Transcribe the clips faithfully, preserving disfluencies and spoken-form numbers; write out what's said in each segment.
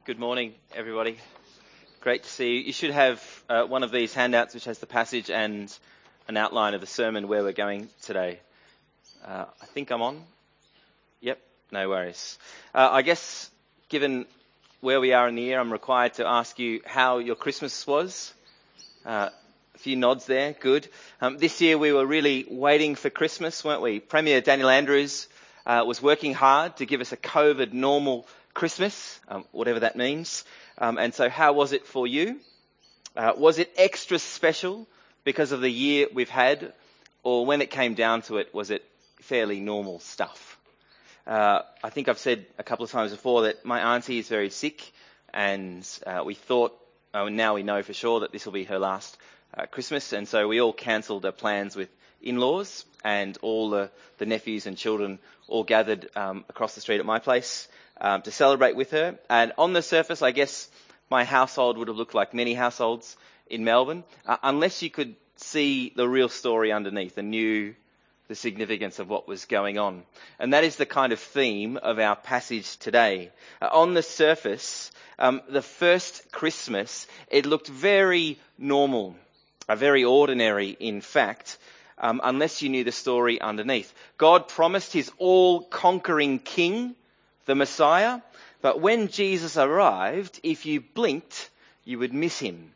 Good morning, everybody. Great to see you. You should have uh, one of these handouts which has the passage and an outline of the sermon where we're going today. Uh, I think I'm on. Yep, no worries. Uh, I guess given where we are in the year, I'm required to ask you how your Christmas was. Uh, a few nods there, good. Um, this year we were really waiting for Christmas, weren't we? Premier Daniel Andrews uh, was working hard to give us a COVID normal Christmas, um, whatever that means. Um, and so how was it for you? Uh, was it extra special because of the year we've had? Or when it came down to it, was it fairly normal stuff? Uh, I think I've said a couple of times before that my auntie is very sick, and uh, we thought, oh, now we know for sure that this will be her last uh, Christmas. And so we all cancelled our plans with in-laws, and all the, the nephews and children all gathered um, across the street at my place Um, to celebrate with her. And on the surface, I guess my household would have looked like many households in Melbourne, uh, unless you could see the real story underneath and knew the significance of what was going on. And that is the kind of theme of our passage today. Uh, on the surface, um, the first Christmas, it looked very normal, uh, very ordinary, in fact, um, unless you knew the story underneath. God promised his all-conquering king, the Messiah, but when Jesus arrived, if you blinked, you would miss him.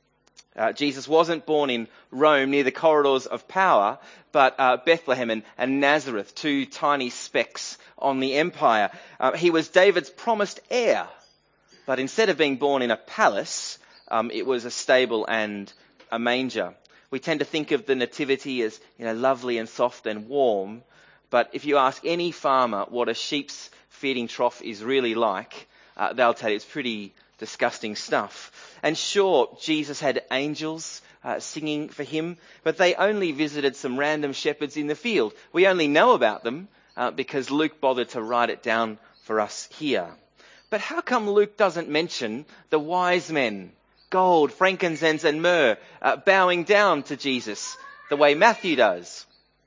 Uh, Jesus wasn't born in Rome near the corridors of power, but uh, Bethlehem and, and Nazareth, two tiny specks on the empire. Uh, he was David's promised heir, but instead of being born in a palace, um, it was a stable and a manger. We tend to think of the nativity as, you know, lovely and soft and warm, but if you ask any farmer what a sheep's feeding trough is really like, uh, they'll tell you it's pretty disgusting stuff. And sure, Jesus had angels uh, singing for him, but they only visited some random shepherds in the field. We only know about them uh, because Luke bothered to write it down for us here. But how come Luke doesn't mention the wise men, gold, frankincense and myrrh, uh, bowing down to Jesus the way Matthew does?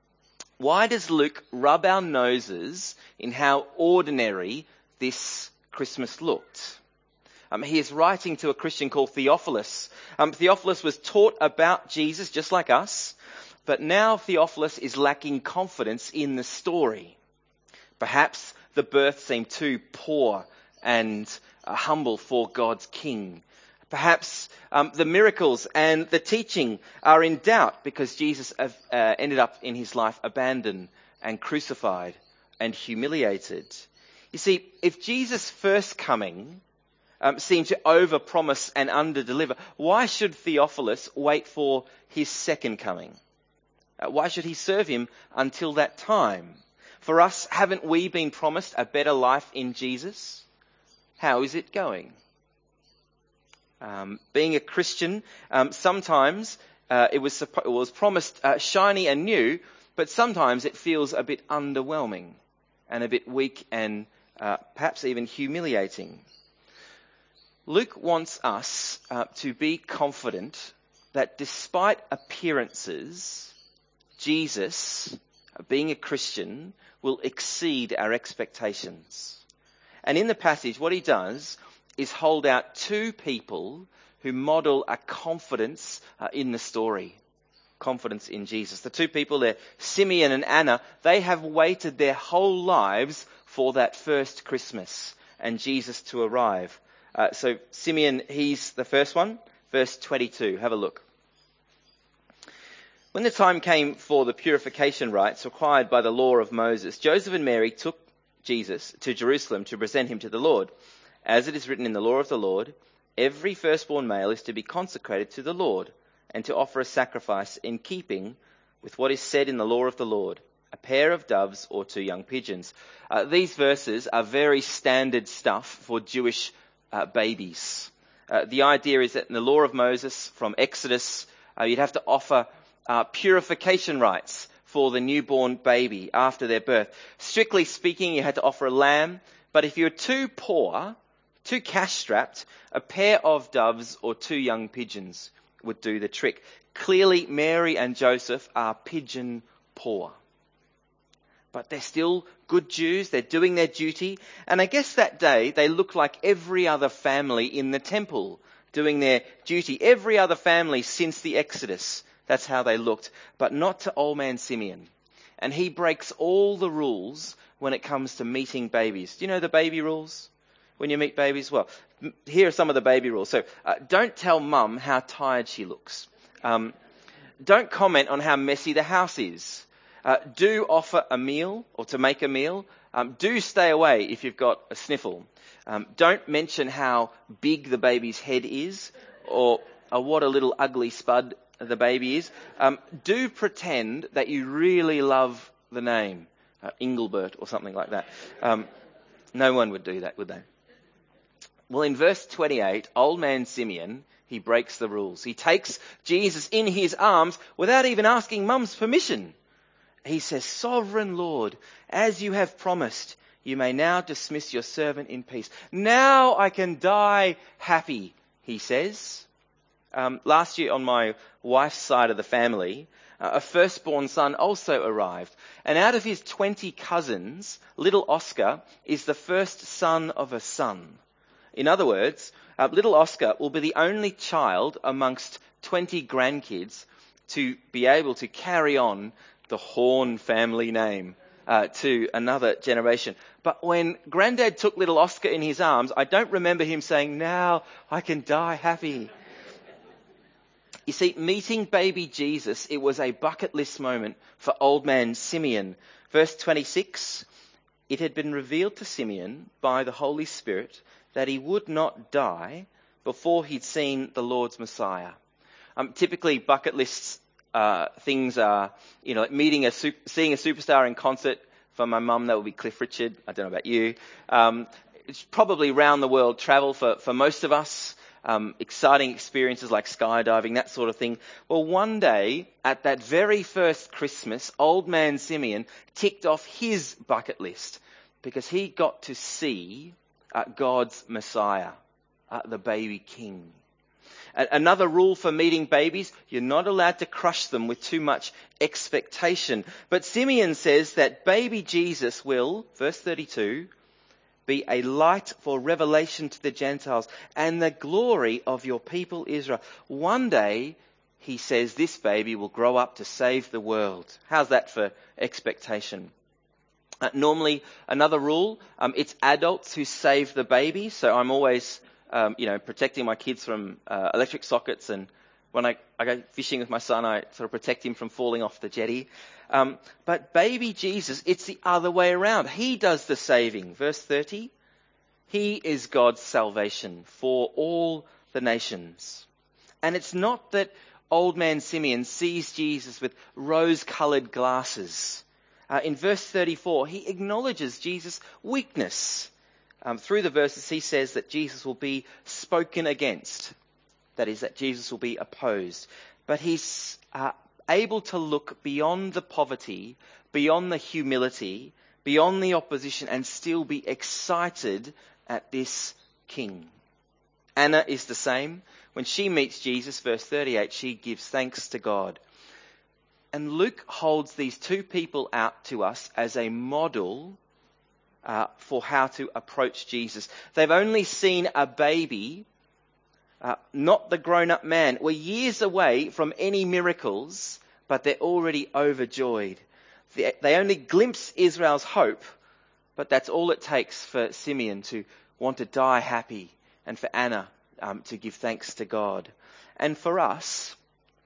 Why does Luke rub our noses in how ordinary this Christmas looked? Um, he is writing to a Christian called Theophilus. Um, Theophilus was taught about Jesus just like us, but now Theophilus is lacking confidence in the story. Perhaps the birth seemed too poor and uh, humble for God's king. Perhaps um, the miracles and the teaching are in doubt because Jesus uh, ended up in his life abandoned and crucified and humiliated. You see, if Jesus' first coming um, seemed to overpromise and underdeliver, why should Theophilus wait for his second coming? Uh, why should he serve him until that time? For us, haven't we been promised a better life in Jesus? How is it going? Um, being a Christian, um, sometimes uh, it was it was promised uh, shiny and new, but sometimes it feels a bit underwhelming and a bit weak and uh, perhaps even humiliating. Luke wants us uh, to be confident that despite appearances, Jesus, uh, being a Christian, will exceed our expectations. And in the passage, what he does is hold out two people who model a confidence uh, in the story. Confidence in Jesus. The two people there, Simeon and Anna, they have waited their whole lives for that first Christmas and Jesus to arrive. Uh, so Simeon, he's the first one. Verse twenty-two, have a look. When the time came for the purification rites required by the law of Moses, Joseph and Mary took Jesus to Jerusalem to present him to the Lord. As it is written in the law of the Lord, every firstborn male is to be consecrated to the Lord and to offer a sacrifice in keeping with what is said in the law of the Lord, a pair of doves or two young pigeons. Uh, these verses are very standard stuff for Jewish uh, babies. Uh, the idea is that in the law of Moses from Exodus, uh, you'd have to offer uh, purification rites for the newborn baby after their birth. Strictly speaking, you had to offer a lamb, but if you're too poor, too cash-strapped, a pair of doves or two young pigeons would do the trick. Clearly, Mary and Joseph are pigeon poor. but they're still good Jews. They're doing their duty. And I guess that day they looked like every other family in the temple, doing their duty. Every other family since the Exodus. That's how they looked. But not to old man Simeon. And he breaks all the rules when it comes to meeting babies. Do you know the baby rules? When you meet babies? Well, here are some of the baby rules. So uh, don't tell mum how tired she looks. Um, don't comment on how messy the house is. Uh, do offer a meal or to make a meal. Um, do stay away if you've got a sniffle. Um, don't mention how big the baby's head is or, or what a little ugly spud the baby is. Um, do pretend that you really love the name, uh, Engelbert or something like that. Um, no one would do that, would they? Well, in verse twenty-eight, old man Simeon, he breaks the rules. He takes Jesus in his arms without even asking mum's permission. He says, "Sovereign Lord, as you have promised, you may now dismiss your servant in peace. Now I can die happy," he says. Um, last year on my wife's side of the family, uh, a firstborn son also arrived. And out of his twenty cousins, little Oscar is the first son of a son. In other words, uh, little Oscar will be the only child amongst twenty grandkids to be able to carry on the Horn family name uh, to another generation. But when Granddad took little Oscar in his arms, I don't remember him saying, "Now I can die happy." You see, meeting baby Jesus, it was a bucket list moment for old man Simeon. Verse twenty-six, it had been revealed to Simeon by the Holy Spirit that he would not die before he'd seen the Lord's Messiah. Um, typically, bucket lists uh, things are, you know, like meeting a super, seeing a superstar in concert. For my mum, that would be Cliff Richard. I don't know about you. Um, it's probably round the world travel for, for most of us. Um, exciting experiences like skydiving, that sort of thing. Well, one day, at that very first Christmas, old man Simeon ticked off his bucket list because he got to see uh, God's Messiah, uh, the baby king. A- another rule for meeting babies, you're not allowed to crush them with too much expectation. But Simeon says that baby Jesus will, verse thirty-two, be a light for revelation to the Gentiles and the glory of your people Israel. One day, he says, this baby will grow up to save the world. How's that for expectation? Uh, normally, another rule, um, it's adults who save the baby. So I'm always, um, you know, protecting my kids from uh, electric sockets. And when I, I go fishing with my son, I sort of protect him from falling off the jetty. Um, but baby Jesus, it's the other way around. He does the saving. Verse thirty, he is God's salvation for all the nations. And it's not that old man Simeon sees Jesus with rose-coloured glasses. Uh, in verse thirty-four, he acknowledges Jesus' weakness. Um, through the verses, he says that Jesus will be spoken against. That is, that Jesus will be opposed. But he's uh, able to look beyond the poverty, beyond the humility, beyond the opposition, and still be excited at this king. Anna is the same. When she meets Jesus, verse thirty-eight, she gives thanks to God. And Luke holds these two people out to us as a model uh, for how to approach Jesus. They've only seen a baby, uh, not the grown-up man. We're years away from any miracles, but they're already overjoyed. They, they only glimpse Israel's hope, but that's all it takes for Simeon to want to die happy and for Anna um, to give thanks to God. And for us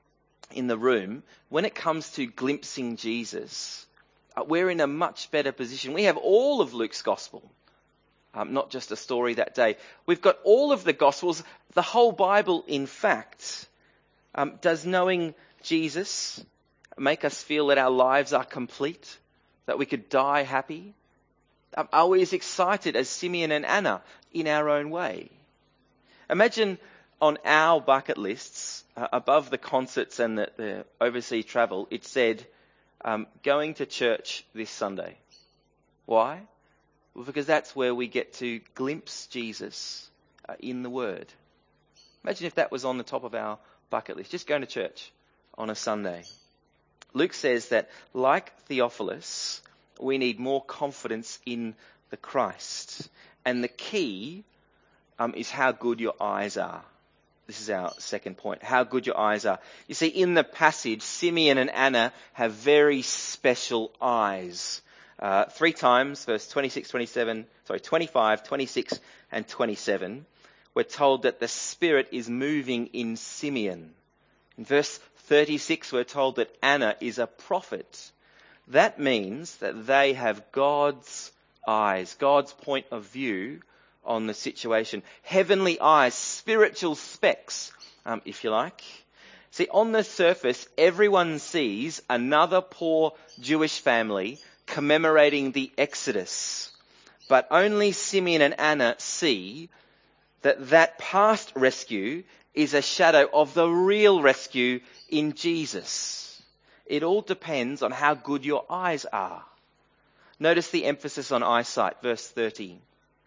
in the room, when it comes to glimpsing Jesus, uh, we're in a much better position. We have all of Luke's gospel, um, not just a story that day. We've got all of the gospels, the whole Bible, in fact. Um, does knowing Jesus make us feel that our lives are complete, that we could die happy? Um, are we as excited as Simeon and Anna in our own way? Imagine on our bucket lists, uh, above the concerts and the, the overseas travel, it said, um, going to church this Sunday. Why? Well, because that's where we get to glimpse Jesus uh, in the Word. Imagine if that was on the top of our bucket list, just going to church on a Sunday. Luke says that, like Theophilus, we need more confidence in the Christ. And the key um, is how good your eyes are. This is our second point, how good your eyes are. You see, in the passage, Simeon and Anna have very special eyes. Uh, three times, verse twenty-six, twenty-seven, sorry, twenty-five, twenty-six, and twenty-seven, we're told that the Spirit is moving in Simeon. In verse thirty-six, we're told that Anna is a prophet. That means that they have God's eyes, God's point of view on the situation. Heavenly eyes, spiritual specs, um, if you like. See, on the surface, everyone sees another poor Jewish family commemorating the Exodus. But only Simeon and Anna see that that past rescue is a shadow of the real rescue in Jesus. It all depends on how good your eyes are. Notice the emphasis on eyesight, verse thirty.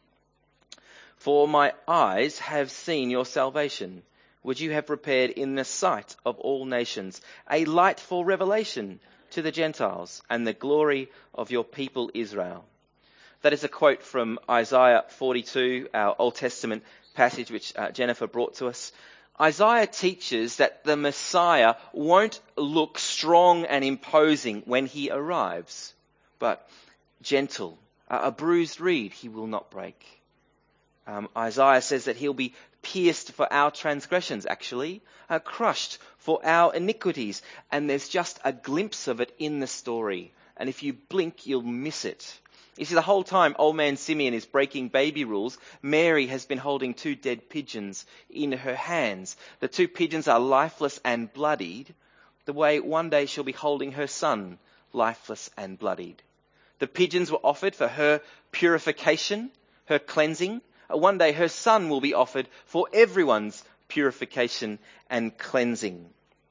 For my eyes have seen your salvation, which you have prepared in the sight of all nations, a light for revelation to the Gentiles and the glory of your people Israel. That is a quote from Isaiah forty-two, our Old Testament passage, which uh, Jennifer brought to us. Isaiah teaches that the Messiah won't look strong and imposing when he arrives, but gentle, uh, a bruised reed he will not break. Um, Isaiah says that he'll be pierced for our transgressions, actually, uh, crushed for our iniquities. And there's just a glimpse of it in the story. And if you blink, you'll miss it. You see, the whole time old man Simeon is breaking baby rules, Mary has been holding two dead pigeons in her hands. The two pigeons are lifeless and bloodied, the way one day she'll be holding her son, lifeless and bloodied. The pigeons were offered for her purification, her cleansing. One day her son will be offered for everyone's purification and cleansing.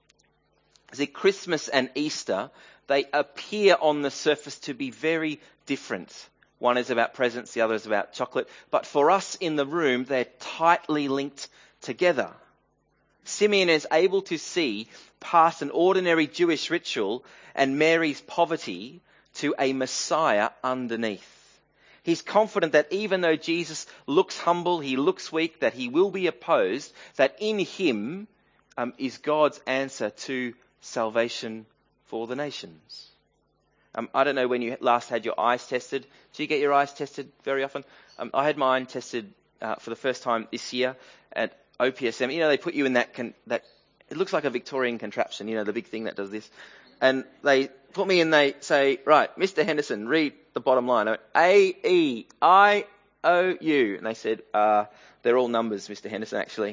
See, Christmas and Easter, they appear on the surface to be very different. One is about presents, the other is about chocolate. But for us in the room, they're tightly linked together. Simeon is able to see past an ordinary Jewish ritual and Mary's poverty to a Messiah underneath. He's confident that even though Jesus looks humble, he looks weak, that he will be opposed, that in him um, is God's answer to salvation for the nations. Um, I don't know when you last had your eyes tested. Do you get your eyes tested very often? Um, I had mine tested uh, for the first time this year at O P S M. You know, they put you in that, con- that, it looks like a Victorian contraption, you know, the big thing that does this. And they put me in, they say, right, Mister Henderson, read the bottom line. I went, A E I O U. And they said, uh, they're all numbers, Mister Henderson, actually.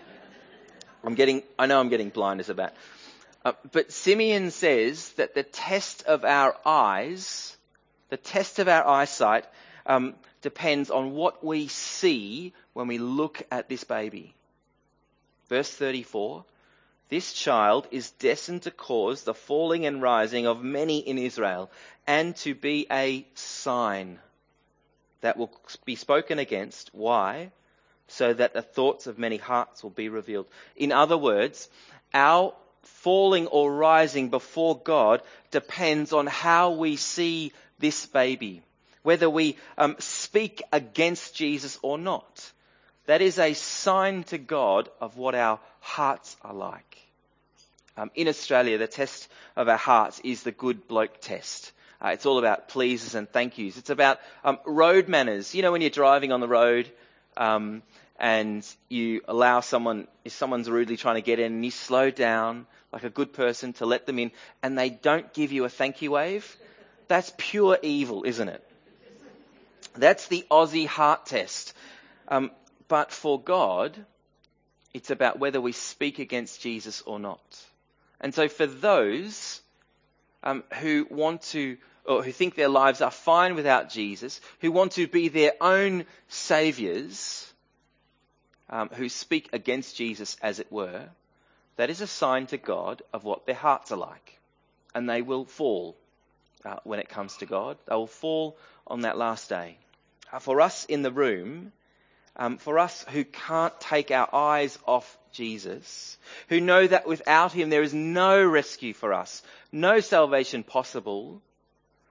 I'm getting, I know I'm getting blind as a bat. Uh, but Simeon says that the test of our eyes, the test of our eyesight, um, depends on what we see when we look at this baby. Verse thirty-four. This child is destined to cause the falling and rising of many in Israel, and to be a sign that will be spoken against. Why? So that the thoughts of many hearts will be revealed. In other words, our falling or rising before God depends on how we see this baby, whether we um, speak against Jesus or not. That is a sign to God of what our hearts are like. Um, in Australia, the test of our hearts is the good bloke test. Uh, it's all about pleases and thank yous. It's about um, road manners. You know, when you're driving on the road um, and you allow someone, if someone's rudely trying to get in, and you slow down like a good person to let them in, and they don't give you a thank you wave, that's pure evil, isn't it? That's the Aussie heart test. Um, but for God, it's about whether we speak against Jesus or not. And so for those um, who want to, or who think their lives are fine without Jesus, who want to be their own saviours, um, who speak against Jesus, as it were, that is a sign to God of what their hearts are like. And they will fall uh, when it comes to God. They will fall on that last day. Uh, for us in the room, um, for us who can't take our eyes off Jesus, who know that without him there is no rescue for us, no salvation possible,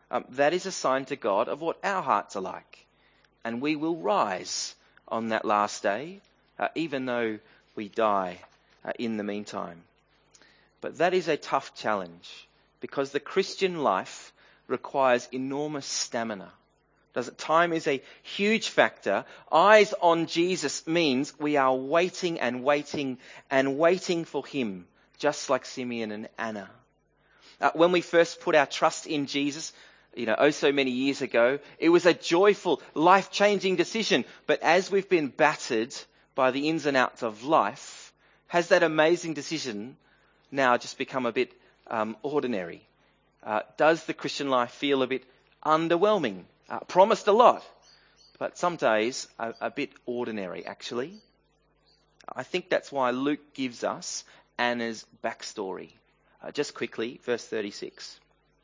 Um, that is a sign to God of what our hearts are like. And we will rise on that last day, uh, even though we die uh, in the meantime. But that is a tough challenge, because the Christian life requires enormous stamina. Does it? Time is a huge factor. Eyes on Jesus means we are waiting and waiting and waiting for him, just like Simeon and Anna. Uh, when we first put our trust in Jesus, you know, oh so many years ago, it was a joyful, life-changing decision. But as we've been battered by the ins and outs of life, has that amazing decision now just become a bit um, ordinary? Uh, does the Christian life feel a bit underwhelming? Uh, promised a lot, but some days a, a bit ordinary, actually. I think that's why Luke gives us Anna's backstory. Uh, just quickly, verse thirty-six.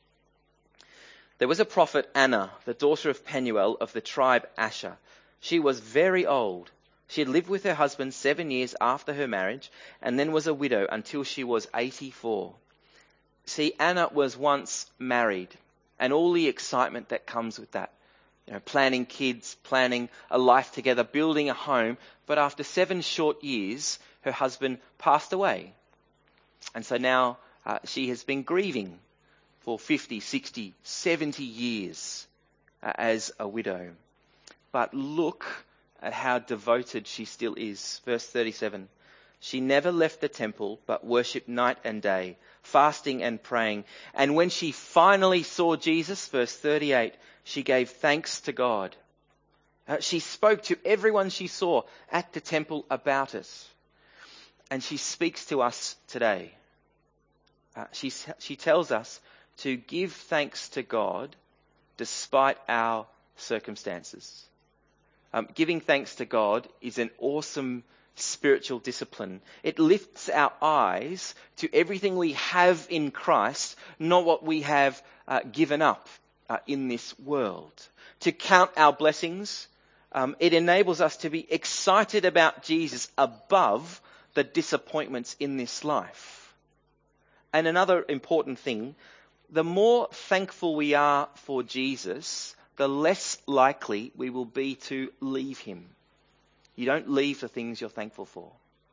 There was a prophet, Anna, the daughter of Penuel of the tribe Asher. She was very old. She had lived with her husband seven years after her marriage, and then was a widow until she was eighty-four. See, Anna was once married, and all the excitement that comes with that. You know, planning kids, planning a life together, building a home. But after seven short years, her husband passed away. And so now uh, she has been grieving for fifty, sixty, seventy years uh, as a widow. But look at how devoted she still is. Verse thirty-seven. She never left the temple, but worshipped night and day, fasting and praying. And when she finally saw Jesus, verse thirty-eight, she gave thanks to God. Uh, she spoke to everyone she saw at the temple about it. And she speaks to us today. Uh, she, she tells us to give thanks to God despite our circumstances. Um, giving thanks to God is an awesome spiritual discipline. It lifts our eyes to everything we have in Christ, not what we have uh, given up uh, in this world. To count our blessings, um, it enables us to be excited about Jesus above the disappointments in this life. And another important thing, the more thankful we are for Jesus, the less likely we will be to leave him. You don't leave the things you're thankful for.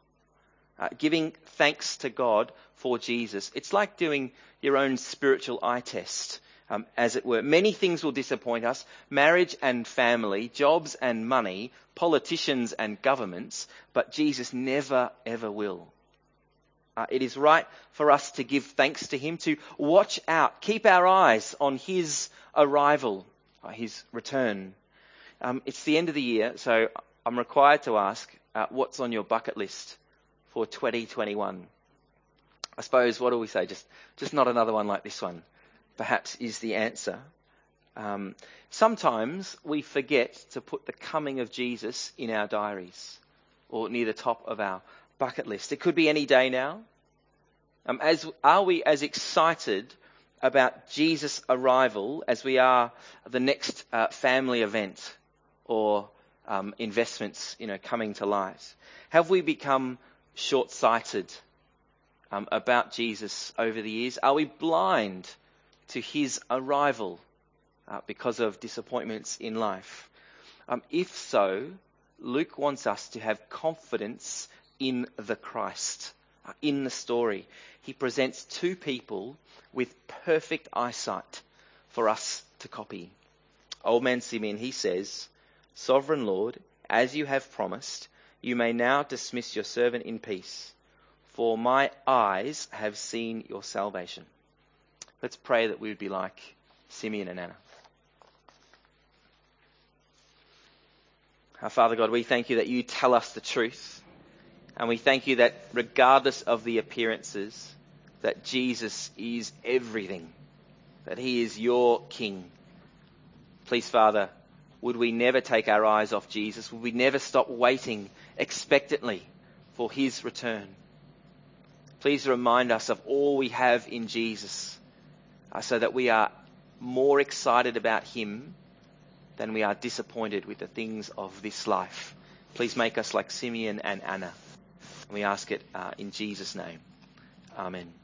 Uh, giving thanks to God for Jesus. It's like doing your own spiritual eye test, um, as it were. Many things will disappoint us. Marriage and family, jobs and money, politicians and governments. But Jesus never, ever will. Uh, it is right for us to give thanks to him, to watch out, keep our eyes on his arrival, uh, his return. Um, it's the end of the year, so I'm required to ask, uh, what's on your bucket list for twenty twenty-one? I suppose, what do we say? Just just not another one like this one, perhaps, is the answer. Um, sometimes we forget to put the coming of Jesus in our diaries or near the top of our bucket list. It could be any day now. Um, as are we as excited about Jesus' arrival as we are the next uh, family event or Um, investments, you know, coming to light? Have we become short-sighted um, about Jesus over the years? Are we blind to his arrival uh, because of disappointments in life? Um, if so, Luke wants us to have confidence in the Christ, uh, in the story. He presents two people with perfect eyesight for us to copy. Old man Simeon, he says, "Sovereign Lord, as you have promised, you may now dismiss your servant in peace, for my eyes have seen your salvation." Let's pray that we would be like Simeon and Anna. Our Father God, we thank you that you tell us the truth, and we thank you that regardless of the appearances, that Jesus is everything, that he is your King. Please, Father, would we never take our eyes off Jesus? Would we never stop waiting expectantly for his return? Please remind us of all we have in Jesus, uh, so that we are more excited about him than we are disappointed with the things of this life. Please make us like Simeon and Anna. And we ask it uh, in Jesus' name. Amen.